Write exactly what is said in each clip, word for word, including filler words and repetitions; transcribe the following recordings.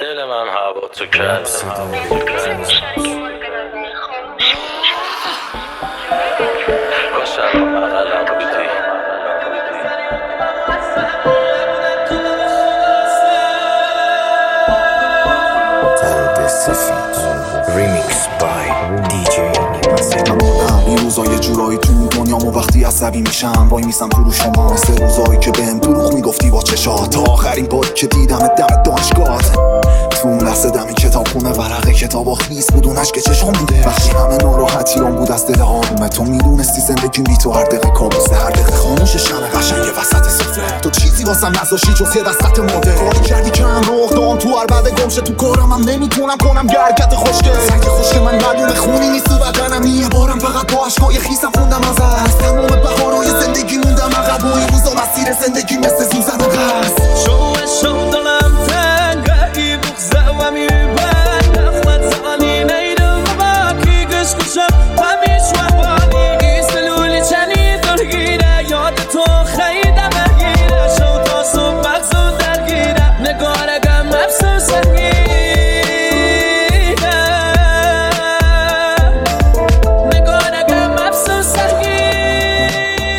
دل من هوا تو کرد کاشم بغلم بودی قلب سفید ریمیکس بای دی جی این روزا یه جورایی تو دنیامو وقتی عصبی میشم وای میسم تو رو شما سه روزایی که بهم دروغ میگفتی با چشات تا آخرین باری که دیدم دم دانشگاهت تو اون لحظه دمی کتاب خونه ورقه کتابا خیس بود اون عشق چشام بوده وقتی همه ناراحتیام بود از دل آرومه تو میدونستی زندگیم بی تو هر دقیقه کابوسه هر دقیقه خاموش شمه قشنگ وسط سفره تو چیزی واسم نذاشتی جز یه دستت ماده کاری کردی که هم رخ دام تو هر بعد گمشه تو کارم هم نمیتونم کنم گرکت خوشگل سنگ خوشگل من معلومه خونی نیست تو بدنم یه بارم فقط با عشقای خیسم خوندم از از تمام بهارای زندگی موندم عقب و این روزا مسیر زندگی مثل سوزن و غز شو شو دلم تنگه ای بغزه و میبند اخمت زانی نیدم باکی گش کشم همیش وحبانی سلولی چنی درگیره یاد تو خیده بگیره شو تا صبح مغزو درگیره نگارگم افسوس سنگیره نگارگم افسوس سنگیره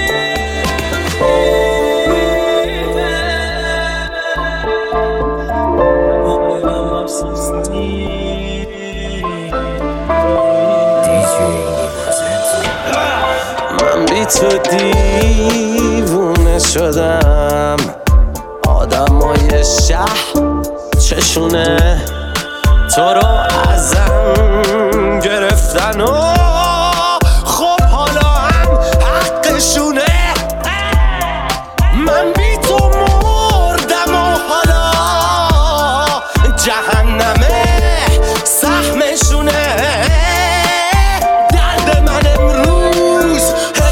من بی تو دیوونه شدم آدمای شهر چشونه تو رو ازم گرفتن و خب حالا هم حقشونه من بی تو مردم و حالا جهنمه سهمشونه درد من امروز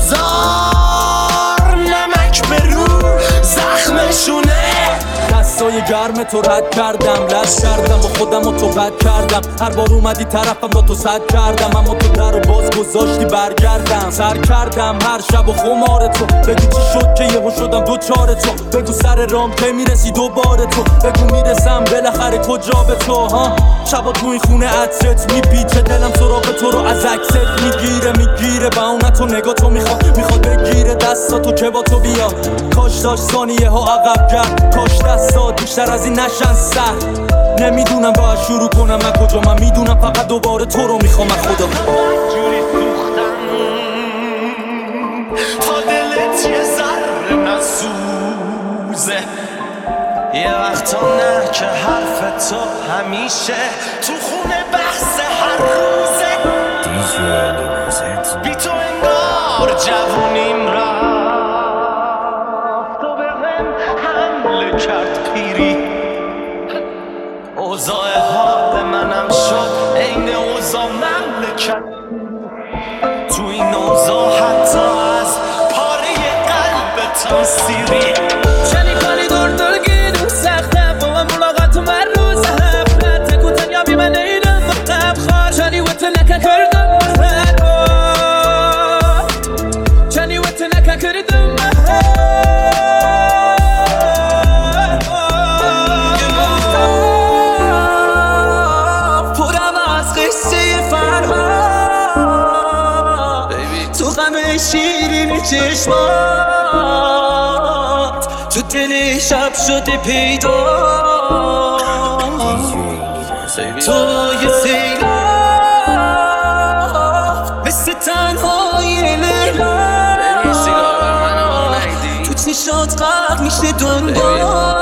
هزار نمک به رو زخمشونه دستای گرم تو رد کردم لش کردم و خودم و تو بد کردم هر بار اومدی طرفم با تو صد کردم اما تو در رو باز گذاشتی برگردم سر کردم هر شب و خمار تو بگو چی شد که یهو شدم دو چار تو بگو سر رام که میرسی دوباره تو بگو میرسم بالاخره کجا به تو ها شبا تو این خونه عطرت میپیچه دلم سراغ تو رو از عکست میگیره میگیره با اون تو نگاه تو میخواد میخواد بگیره دستا تو که با تو بیا کاش داشت ثانیه ها عقب کرد کاش دستات بیشتر از این نشن سر نمیدونم باید شروع کنم من کجا من میدونم فقط دوباره تو رو میخوام من خدا جوری سوختم تا دلت یه ذره نسوزه یه وقتا نه که حرف تو همیشه تو خونه بحث هر روزه دی جی نیمازت بی تو انگار جوونیم رفت تو به هم حمله کرد پیری اوضاع حال منم شد عین اوضاع مملکت تو این اوضاع حتی از پاره قلبتم سیری چنی کاری دور دور گیرون سخته با من ملاقات و من روز هفته تکو تنیا بی من نیدم فقط خواه چنی وقت نکن کردم چنی وقت نکن کردم شیرین چشمات تو دل شب شده پیدا تو یه سیلاب مثل تنهای لیلا تو چشات غرق میشه دنیا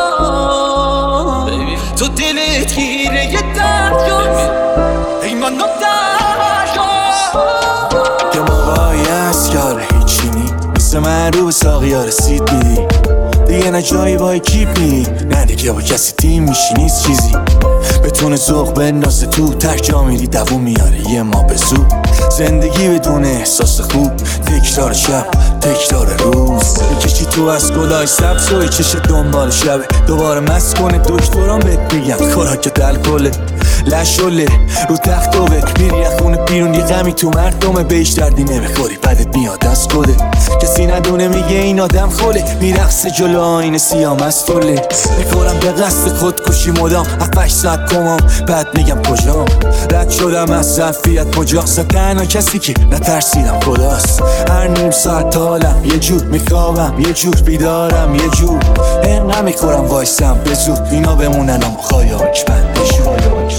تو دلت گیره یه دریاست ای من دریا یه موقعی هست که آره هیچی نی مثل من رو به ساقیا رسید میدی دیگه نه جایی با اکیپ نی نه دیگه با کسی تیم میشی نیست چیزی بتونه ذوق بندازه تو تک جا میری دووم میاره یه ما به زود زندگی بدون احساس خوب تکرار شب تکرار روز میکشی تو از گلای سبز و چش دنبال شبه دوباره مست کنه دکتران بهت میگن خوراک الکله لشله رو تختوه میری از خونه بیرون یه غمی تو مردمه بهش دردی نمیخوری بعدت میاد از کده کسی ندونه میگه این آدم خوله میرقصه جلو آینه سیاه مستوله میخورم به قصد خودکشی مدام هفتش ساعت کمام بعد میگم کجام رد شدم از ظرفیت مجاست تنها کسی که نترسیدم خداست هر نیم ساعت حالم یه جور میخوابم یه جور بیدارم یه جور اینقدر میخورم وایسم به زور اینا بمونن اما خایاک بندشون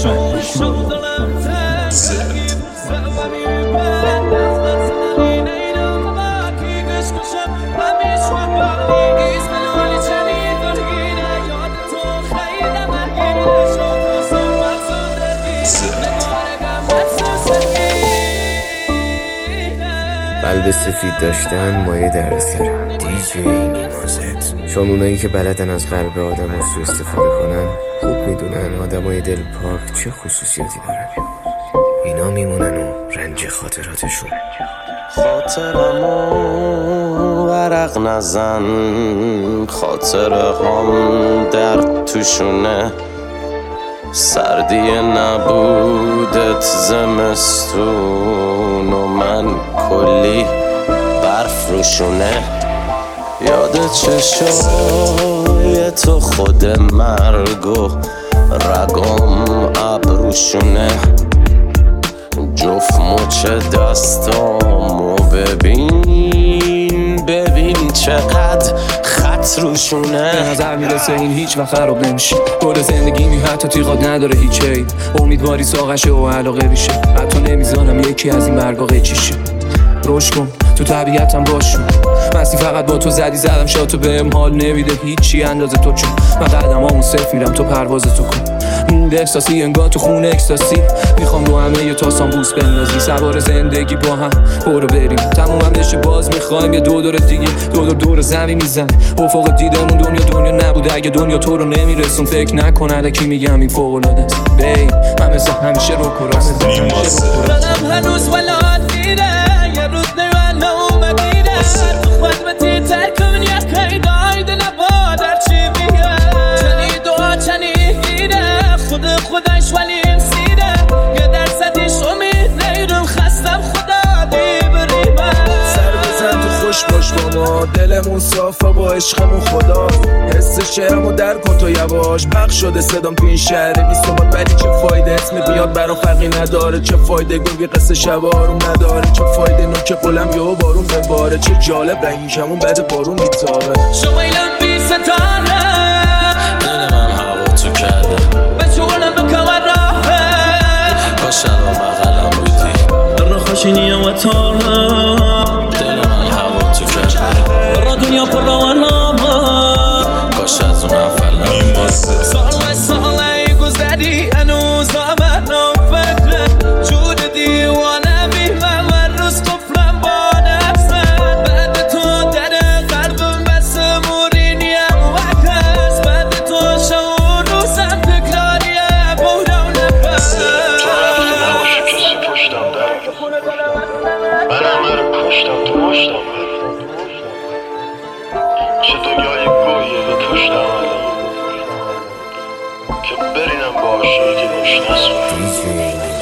قلب سفید داشتن مایه دردسره دیجی نیمازت چون اونایی که بلدن از قلب آدم ها سو استفاده کنن خوب میدونن آدم های دل پاک چه خصوصیاتی دارن اینا میمونن و رنج خاطراتشون خاطرمو ورق نزن خاطره هم در توشونه سردی نبودت زمستون و من کلی برف روشونه یاد چشای تو خود مرگ و رگم ابروشونه جفت مچ دستامو ببین ببین چقدر خط روشونه به نظر میرسه این هیچ وقت خراب نمیشه گل زندگی می حتی تیغات نداره هیچ عید امیدواری ساقشه و علاقه بیشه حتی نمیزانم یکی از این برگا قیچیشه روش کن تو طبیعتم باشون مستی فقط با تو زدی زدم شاتو بهم حال نمیده هیچی اندازه تو چون من قدم همون صرف میرم تو پرواز تو کن مود احساسی انگار تو خونه اکستاسی میخوام رو همه یه تاسان بوس بندازی سوار زندگی با هم برو بریم تموم هم بشه باز میخوایم یه دو دور دیگه دو دور دور زمین میزن افق دیدمون دنیا دنیا نبوده اگه دنیا تو رو نمیرسون فکر نکن الکی میگم این فوق العاده است بی من مثل همیشه رو کراسه دلم هنوز ولاد دیده یه روز نیوان اومدیده تو خدمتی ترک من یک قیدای نباد هرچی بیه چنی دعا چنی دیده خود خودش ولی انسیده یه درصدیش امید نیرم خستم خدا دیبریمه سر بزن تو خوش باش با ما دلمون صافه با عشقمون خدا حس شعرمو در کن تو یواش بخش شده صدام تو این شهر بی ثبات ولی چه فایده اسم بیاد برام فرقی نداره چه فایده گوی قصه شبارون نداره چه فایده نوک قلم یهو بارون بباره چه جالب رنگیشمون بعد بارون میتابه شما ایلان بی ستاره دل من هوا تو کرده بچولم بکمر راهه باشه و بغلم بودی را خوشینی و تاره دل من هوا تو کرده را دنیا پر را و نامه کاش از اون اول نمیمازه ساله ساله گذری هنوز آمدنم فکره جود دیوانه میمم و روز قفلم با نفسم بعد تو در قلبم بس مورینیم وکس بعد تو شعور روزم تکراریم بودم نفس تو رفتی نباشه کسی پشتم در منم برم پشتم تو مشتم چه دنیای گویه به پشتم الان که برینم باشه که نوش نسون دیجی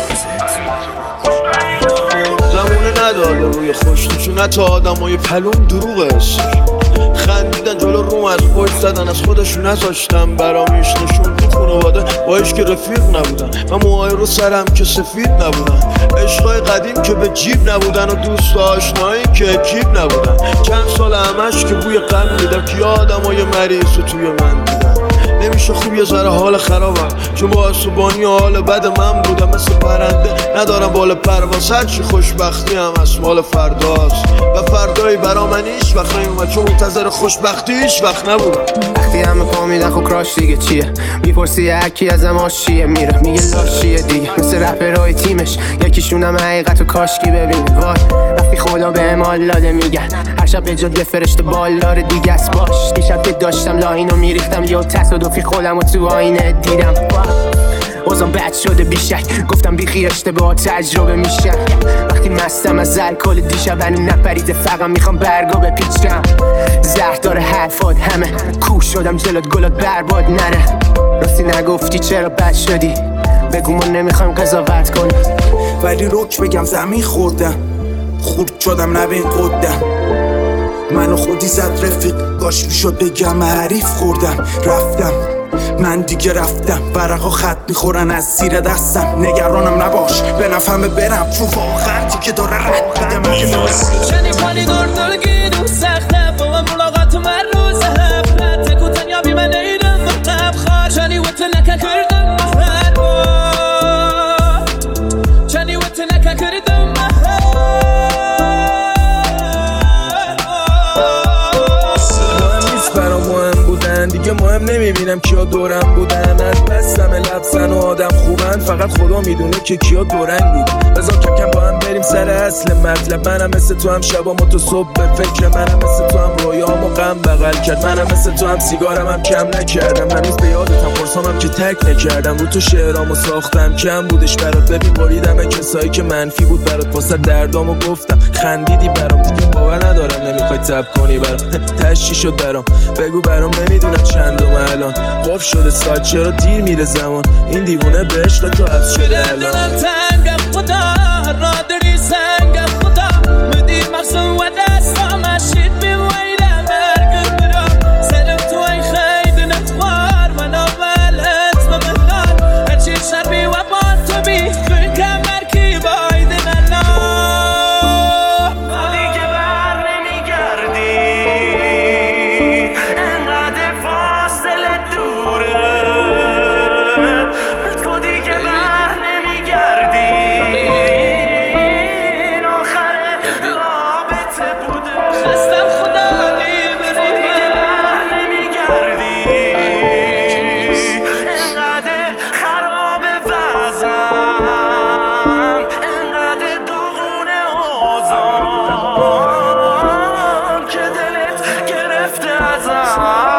نیمازت زمونه نداده روی خوشتشون تا آدم های پلوم دروغش خندیدن جلو روم از پشت زدن از خودشون نذاشتم برامیش نشون تو خانواده باش که رفیق نبودن و موهای رو سرم که سفید نبودن عشقای قدیم که به جیب نبودن و دوست آشنایی که جیب نبودن چند سال همش که بوی غم میدم که آدم های مریض رو توی من دیدن نمیشه خوب یه ذره حال خرابم چون با عصبانی حال بد من بودم مثل پرنده ندارم بال پرواز هرچی خوشبختی هم از مال فرداست و فردایی برا من هیچ وقت نیومد چون منتظر خوشبختی هیچ وقت نبودم وقتی همه پا میدن خب کراش دیگه چیه میپرسی هرکی ازم آشیه میره میگه لاشیه دیگه مثل رپرهای تیمش یکیشون هم حقیقت و کاشکی ببینه وای وقتی خدا به امال لاده میگن هر شب به جد یه فرشته بالدار دیگه است باش دیشب که داشتم لاینو میریختم یا تصادفی خودم و تو آینه دیدم بازم بد شده بیشک گفتم بیخی اشتباه تجربه میشن وقتی مستم از الکل دیشب هنو نپریده فقط میخوام برگا بپیچم زهر داره حرفات همه کوش شدم جلوت گلات برباد نره راستی نگفتی چرا بد شدی بگو ما نمیخوایم قضاوت کنیم، ولی روک بگم زمین خوردم، خورد شدم نبین قدم، منو خودی زد رفیق گاش میشد بگم حریف خوردم، رفتم من دیگه رفتم، ورقا خط میخورن از زیر دستم، نگرانم نباش به نفهمه برم چون واقعا دیگه داره رد میده من. چنین پالی دور دلگی دو سخته با من ملاقات من روز هفته تکو تنیا بی من نیدم مقتب خواه چنی وقت نکه کردم مهر چنی وقت نکه کردم مهر مهم نیست برام مهم بودن دیگه، مهم نمیبینم کیا دورم بودن، از بستم لبسن و آدم خوبن، فقط خدا میدونه که کیا دورنگ بود. بذار کم کم با هم بریم سر اصل مطلب، منم مثل تو هم شبامو تو صبح به فکر، منم مثل تو هم رویامو غم بغل کرد، منم مثل تو هم سیگارم هم کم نکردم، هنوز به یادتم قرصامم که تک نکردم، رو تو شعرامو ساختم کم بودش برات، ببین بریدم کسایی که منفی بود برات، واسه دردامو گفتم خندیدی برام، دیگه باور ندارم نمیخوای تب کنی برام، تشی شد برام بگو برام، نمیدونم چندم الان قف شده ساعت، چرا دیر میره زمان، این دیوونه به عشق تو حبس شده الان. تنگم خدا را داری سنگم خدا مدی مقصود و دستام اشید میویدم برگم برام سرم تو این خیلی نخوار من اولت و مهدار هرچی شربی و با تو بی خوی کمر کی باید من خودی که بر نمیگردی انقدر فاصله دوره خودی که بر نمیگردی این آخر رابطه بوده خستم خدا نیبری خودی که بر نمیگردی انقدر خراب وزم انقدر دغونه آزم که دلت گرفته ازم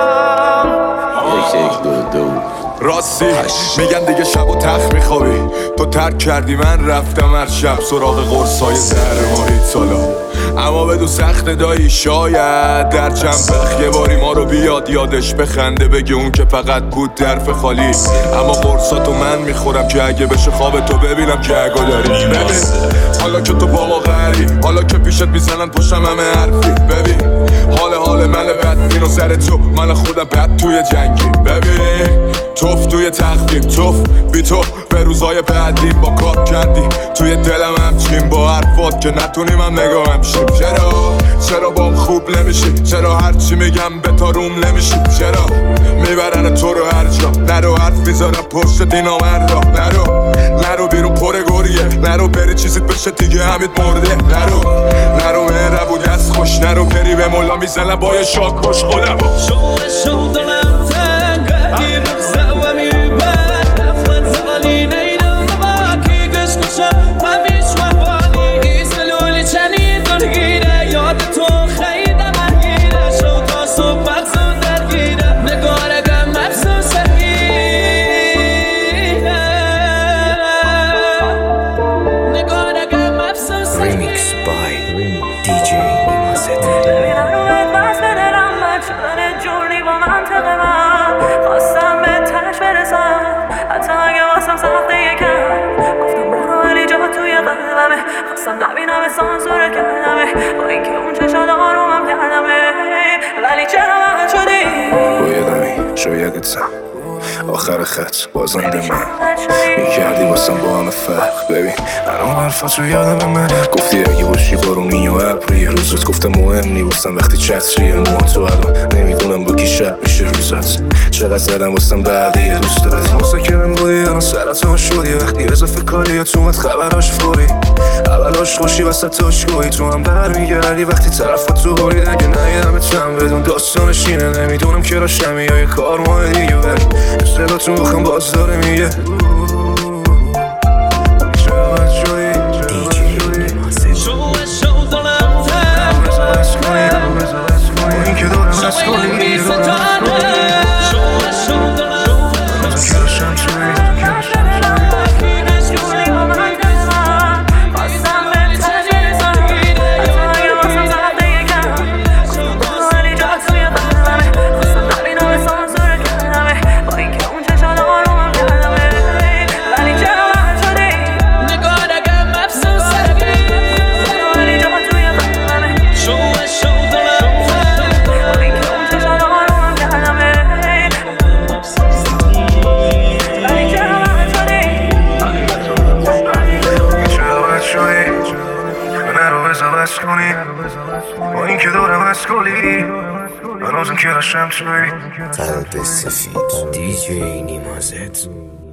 راستی میگن دیگه شب و تخت میخوابی، تو ترک کردی من رفتم هر شب سراغ قرصای زهر ماهی سالا، اما بدو سخت دایی شاید در چند بخ یه باری ما رو بیاد یادش بخنده بگه اون که فقط بود درف خالی، اما قرصاتو من میخورم که اگه بشه خواب تو ببینم که اگه داری ببین حالا که تو با ما غری، حالا که پیشت میزنن پشتم همه حرفی، ببین حال حال من بد اینو سر تو من خودم بد توی جنگی، ببین توف توی تخمیم توف بی تو به روزای بعدی با کار کردی توی دلم همچین با حرفات که نتونیم هم نگاهم شیم، چرا چرا بام خوب نمیشی، چرا هرچی میگم به تا روم نمیشی، چرا میبرن تو رو هر جا، نرو حرف میذارم پشت دینا من را، نرو نرو بیرون پر گوریه، نرو بری چیزیت بشه دیگه همید مرده، نرو نرو مهربونی از خوش، نرو بری به مولا میزنم با یه شاک کش خودم شو شو دلم تنگه گیر زوا میبرد افغان زغالی نیدم باکی گش کشم من بیش محوالی ایسلولی چنین دلگیره یاد تو خیلی مهگیره شو تا صبح مغزم درگیره نگارگم مغزم سرگیره نگارگم مغزم سرگیره. Remix by دی جی نیمازت. خواستم به تنش برسم حتی اگه واسم سخته یکم گفتم برو ولی جا توی قلبمه خواستم نبینم سانسور کردمه با اینکه اون چشات آرومم کردمه ولی چرا من شدی بایدمی شایدت سم آخر خط بازنده من میکردی واسم با همه فرق، ببین الان حرفات رو یادم من گفتی اگه باشی بارونی و ابری روزت، گفتم مهم نی واسم وقتی چتریه موها تو الان نمیدونم با کی شب میشه روزت، چقدر زدم واسم بعدی دوست دارد مساکرم بودی الان سرطان شدی وقتی اضافه کاری یا تو اومد خبراش فوری اولاش خوشی وسطاش گویی تو هم بر میگردی وقتی طرفات تو برید اگه نگیدم اتم بدون داستانش اینه نمیدونم که راشمی یا یه کار ماه دیگه ولی استعدادتون بخم باز داره میگه با این که دارم از کلی هنوزم که هشم توی قلب سفید دی جی نیمازت.